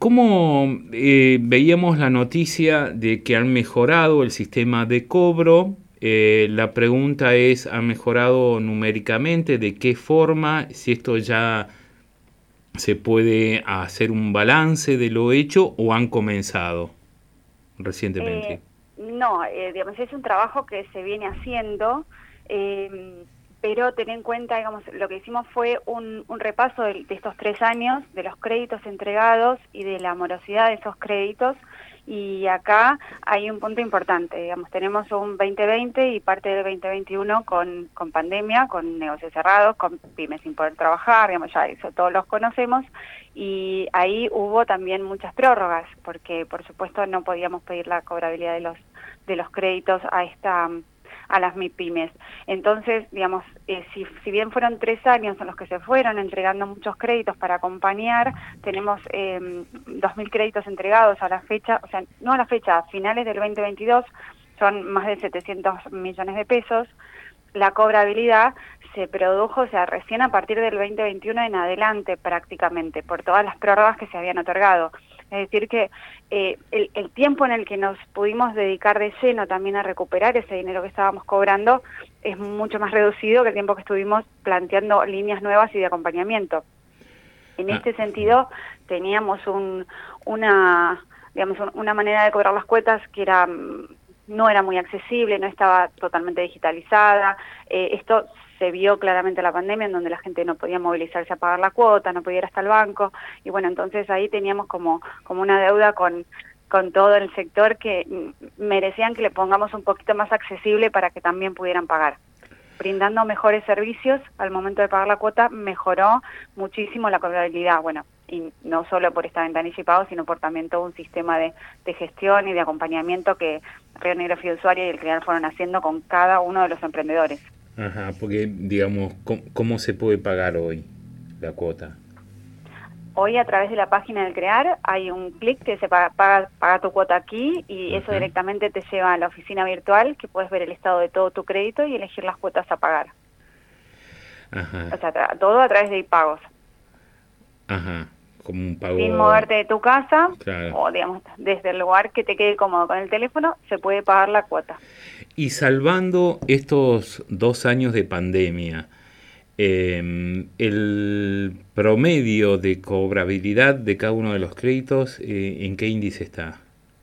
¿Cómo veíamos la noticia de que han mejorado el sistema de cobro? La pregunta es, ¿ha mejorado numéricamente? ¿De qué forma? Si esto ya se puede hacer un balance de lo hecho o han comenzado recientemente. Eh, no, digamos, es un trabajo que se viene haciendo, pero ten en cuenta, digamos, lo que hicimos fue un repaso de estos 3 años, de los créditos entregados y de la morosidad de esos créditos, y acá hay un punto importante, digamos, tenemos un 2020 y parte del 2021 con pandemia, con negocios cerrados, con pymes sin poder trabajar, digamos, ya eso todos los conocemos, y ahí hubo también muchas prórrogas, porque por supuesto no podíamos pedir la cobrabilidad de los créditos a las MIPYMES. Entonces, digamos, si bien fueron 3 años en los que se fueron entregando muchos créditos para acompañar, tenemos 2.000 créditos entregados a la fecha, o sea, no a la fecha, a finales del 2022, son más de 700 millones de pesos. La cobrabilidad se produjo, o sea, recién a partir del 2021 en adelante prácticamente, por todas las prórrogas que se habían otorgado. Es decir que el tiempo en el que nos pudimos dedicar de lleno también a recuperar ese dinero que estábamos cobrando es mucho más reducido que el tiempo que estuvimos planteando líneas nuevas y de acompañamiento. En Ah, este sentido, teníamos una manera de cobrar las cuotas que no era muy accesible, no estaba totalmente digitalizada. Esto se vio claramente en la pandemia, en donde la gente no podía movilizarse a pagar la cuota, no podía ir hasta el banco, y bueno, entonces ahí teníamos como una deuda con todo el sector que merecían que le pongamos un poquito más accesible para que también pudieran pagar. Brindando mejores servicios al momento de pagar la cuota, mejoró muchísimo la cobrabilidad, bueno, y no solo por esta ventanilla y pago, sino por también todo un sistema de gestión y de acompañamiento que Río Negro Fiduciaria y el CREAR fueron haciendo con cada uno de los emprendedores. ajá, porque digamos, ¿cómo se puede pagar hoy la cuota? Hoy a través de la página del CREAR hay un clic que se paga tu cuota aquí, y eso Ajá, directamente te lleva a la oficina virtual, que puedes ver el estado de todo tu crédito y elegir las cuotas a pagar. ajá, O sea, todo a través de iPagos, ajá, como un sin pago, moverte de tu casa, claro. o digamos desde el lugar que te quede cómodo con el teléfono, se puede pagar la cuota. Y salvando estos 2 años de pandemia, el promedio de cobrabilidad de cada uno de los créditos, ¿en qué índice está?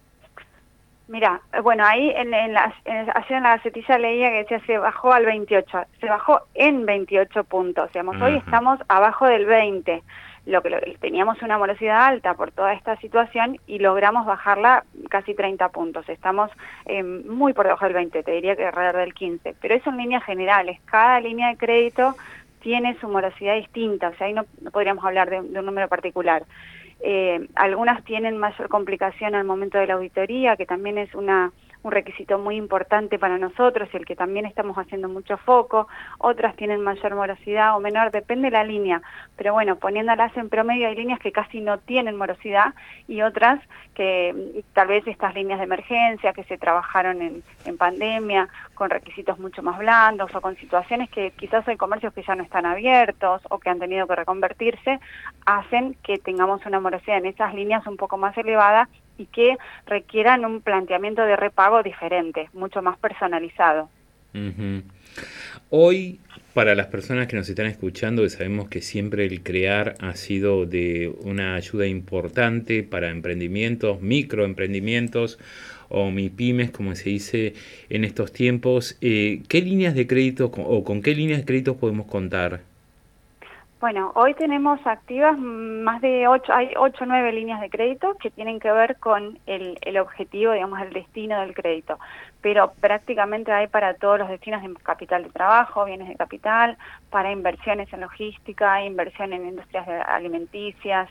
Mira, bueno, ahí ayer en la gacetilla leía que decía se bajó al 28, se bajó en 28 puntos, digamos, hoy Ajá, estamos abajo del 20, teníamos una morosidad alta por toda esta situación y logramos bajarla casi 30 puntos, estamos muy por debajo del 20, te diría que alrededor del 15, pero eso en líneas generales, cada línea de crédito tiene su morosidad distinta, o sea, ahí no podríamos hablar de un número particular. Algunas tienen mayor complicación al momento de la auditoría, que también es un requisito muy importante para nosotros y el que también estamos haciendo mucho foco. Otras tienen mayor morosidad o menor, depende de la línea. Pero bueno, poniéndolas en promedio, hay líneas que casi no tienen morosidad y otras que tal vez estas líneas de emergencia que se trabajaron en pandemia, con requisitos mucho más blandos o con situaciones que quizás hay comercios que ya no están abiertos o que han tenido que reconvertirse, hacen que tengamos una morosidad en esas líneas un poco más elevada y que requieran un planteamiento de repago diferente, mucho más personalizado. ujú. Hoy, para las personas que nos están escuchando, que sabemos que siempre el CREAR ha sido de una ayuda importante para emprendimientos, microemprendimientos o MIPYMES, como se dice en estos tiempos, ¿qué líneas de crédito o con qué líneas de crédito podemos contar? Bueno, hoy tenemos activas más de 8, hay 8 o 9 líneas de crédito que tienen que ver con el objetivo, digamos, el destino del crédito, pero prácticamente hay para todos los destinos de capital de trabajo, bienes de capital, para inversiones en logística, inversión en industrias alimenticias.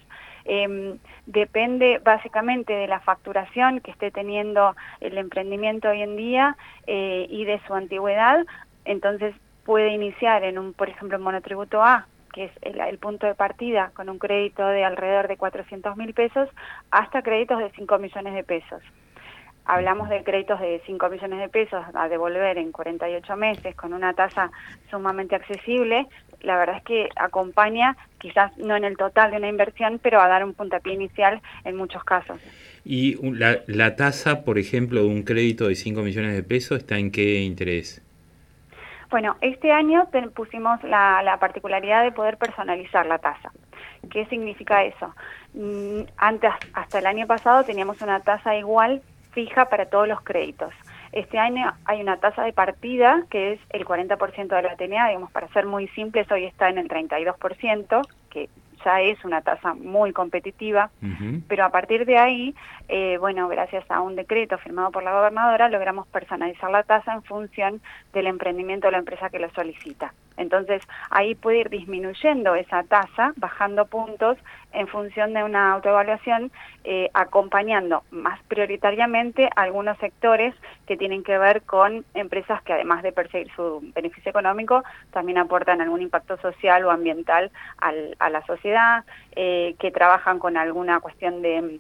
Depende básicamente de la facturación que esté teniendo el emprendimiento hoy en día y de su antigüedad, entonces puede iniciar por ejemplo, en monotributo A, que es el punto de partida, con un crédito de alrededor de 400.000 pesos, hasta créditos de 5 millones de pesos. hablamos de créditos de 5 millones de pesos a devolver en 48 meses con una tasa sumamente accesible, la verdad es que acompaña, quizás no en el total de una inversión, pero a dar un puntapié inicial en muchos casos. ¿Y la tasa, por ejemplo, de un crédito de 5 millones de pesos está en qué interés? Bueno, este año pusimos la particularidad de poder personalizar la tasa. ¿Qué significa eso? Antes, hasta el año pasado, teníamos una tasa igual, fija para todos los créditos. Este año hay una tasa de partida que es el 40% de la TNA, digamos, para ser muy simples, hoy está en el 32%, que ya es una tasa muy competitiva, pero a partir de ahí, bueno, gracias a un decreto firmado por la gobernadora, logramos personalizar la tasa en función del emprendimiento de la empresa que lo solicita. Entonces, ahí puede ir disminuyendo esa tasa, bajando puntos en función de una autoevaluación, acompañando más prioritariamente algunos sectores que tienen que ver con empresas que, además de perseguir su beneficio económico, también aportan algún impacto social o ambiental a la sociedad, que trabajan con alguna cuestión de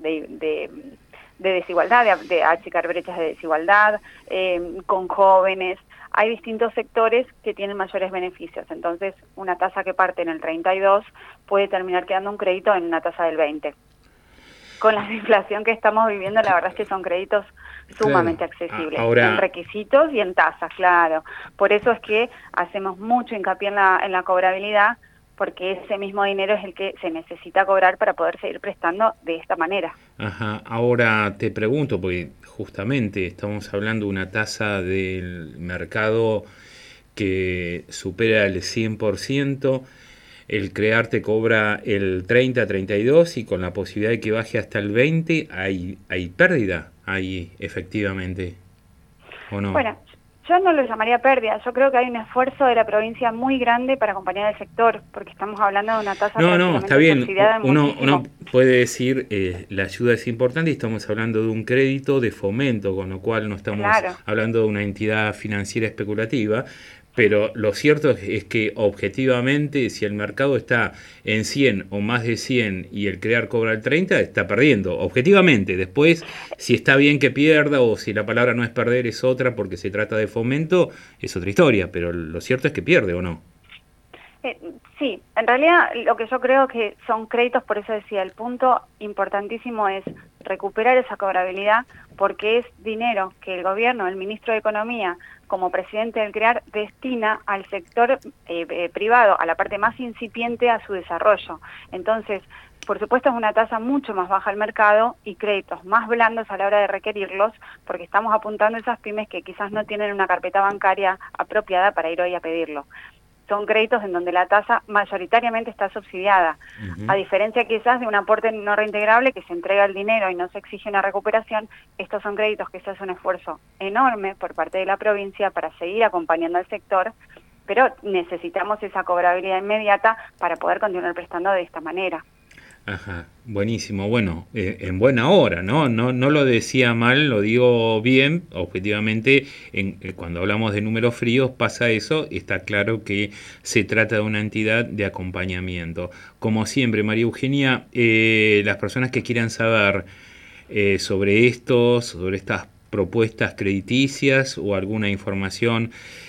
desigualdad, de achicar brechas de desigualdad, con jóvenes. Hay distintos sectores que tienen mayores beneficios, entonces una tasa que parte en el 32 puede terminar quedando un crédito en una tasa del 20. Con la inflación que estamos viviendo, la verdad es que son créditos sumamente accesibles, en requisitos y en tasas, claro. Por eso es que hacemos mucho hincapié en la cobrabilidad, porque ese mismo dinero es el que se necesita cobrar para poder seguir prestando de esta manera. Ajá, ahora te pregunto, porque justamente estamos hablando de una tasa del mercado que supera el 100%, el CREAR te cobra el 30-32% y con la posibilidad de que baje hasta el 20%, hay pérdida ahí efectivamente, ¿o no? Bueno, yo no lo llamaría pérdida, yo creo que hay un esfuerzo de la provincia muy grande para acompañar al sector, porque estamos hablando de una tasa está bien, uno puede decir la ayuda es importante y estamos hablando de un crédito de fomento, con lo cual no estamos hablando de una entidad financiera especulativa, pero lo cierto es que objetivamente si el mercado está en 100 o más de 100 y el CREAR cobra el 30, está perdiendo, objetivamente. Después, si está bien que pierda o si la palabra no es perder es otra porque se trata de fomento, es otra historia, pero lo cierto es que pierde, ¿o no? Sí, en realidad lo que yo creo que son créditos, por eso decía, el punto importantísimo es recuperar esa cobrabilidad, porque es dinero que el gobierno, el ministro de Economía, como presidente del CREAR, destina al sector privado, a la parte más incipiente, a su desarrollo. Entonces, por supuesto es una tasa mucho más baja al mercado y créditos más blandos a la hora de requerirlos, porque estamos apuntando a esas pymes que quizás no tienen una carpeta bancaria apropiada para ir hoy a pedirlo. Son créditos en donde la tasa mayoritariamente está subsidiada, a diferencia quizás de un aporte no reintegrable que se entrega el dinero y no se exige una recuperación. Estos son créditos que se hace un esfuerzo enorme por parte de la provincia para seguir acompañando al sector, pero necesitamos esa cobrabilidad inmediata para poder continuar prestando de esta manera. Ajá, buenísimo. Bueno, en buena hora, ¿no? No lo decía mal, lo digo bien. Objetivamente, cuando hablamos de números fríos pasa eso. Está claro que se trata de una entidad de acompañamiento. Como siempre, María Eugenia, las personas que quieran saber sobre estas propuestas crediticias o alguna información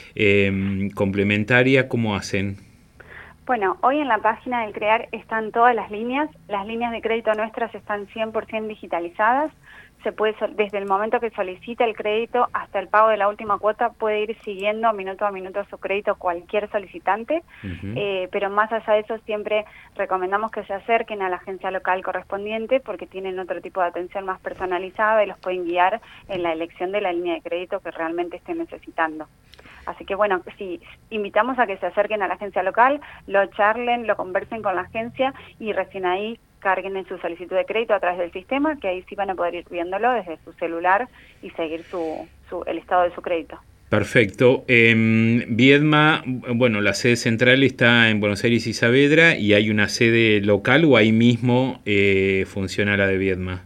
complementaria, ¿cómo hacen? Bueno, hoy en la página del CREAR están todas las líneas de crédito nuestras están 100% digitalizadas, se puede, desde el momento que solicita el crédito hasta el pago de la última cuota, puede ir siguiendo minuto a minuto su crédito cualquier solicitante, pero más allá de eso siempre recomendamos que se acerquen a la agencia local correspondiente porque tienen otro tipo de atención más personalizada y los pueden guiar en la elección de la línea de crédito que realmente estén necesitando. Así que bueno, sí, invitamos a que se acerquen a la agencia local, lo charlen, lo conversen con la agencia y recién ahí carguen en su solicitud de crédito a través del sistema, que ahí sí van a poder ir viéndolo desde su celular y seguir el estado de su crédito. Perfecto. Viedma, bueno, la sede central está en Buenos Aires y Saavedra, ¿y hay una sede local o ahí mismo funciona la de Viedma?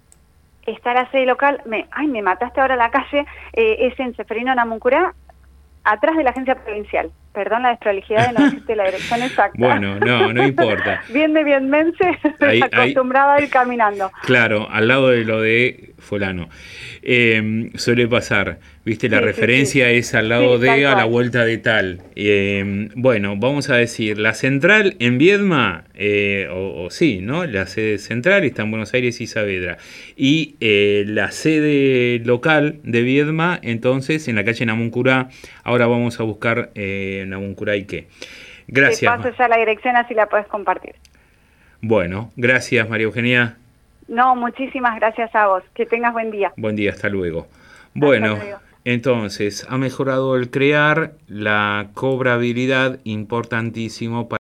Está la sede local, me mataste ahora la calle, es en Ceferino Namuncurá, atrás de la agencia provincial. Perdón la desprolijidad de no decirte la dirección exacta. Bueno, no importa. Bien de bienmense, acostumbrada a ir caminando. Claro, al lado de lo de fulano. Suele pasar, ¿viste? La Sí, sí, referencia sí. es al lado Sí, tal de, a la cual. vuelta de tal. Bueno, vamos a decir, la central en Viedma, o sí, ¿no? La sede central está en Buenos Aires y Saavedra. Y la sede local de Viedma, entonces, en la calle Namuncurá. Ahora vamos a buscar Namuncurá y qué. Te Gracias. paso ya la dirección así la puedes compartir. Bueno, gracias María Eugenia. No, muchísimas gracias a vos. Que tengas buen día. Buen día, hasta luego. Hasta Bueno, luego. entonces, ha mejorado el crear, la cobrabilidad, importantísimo para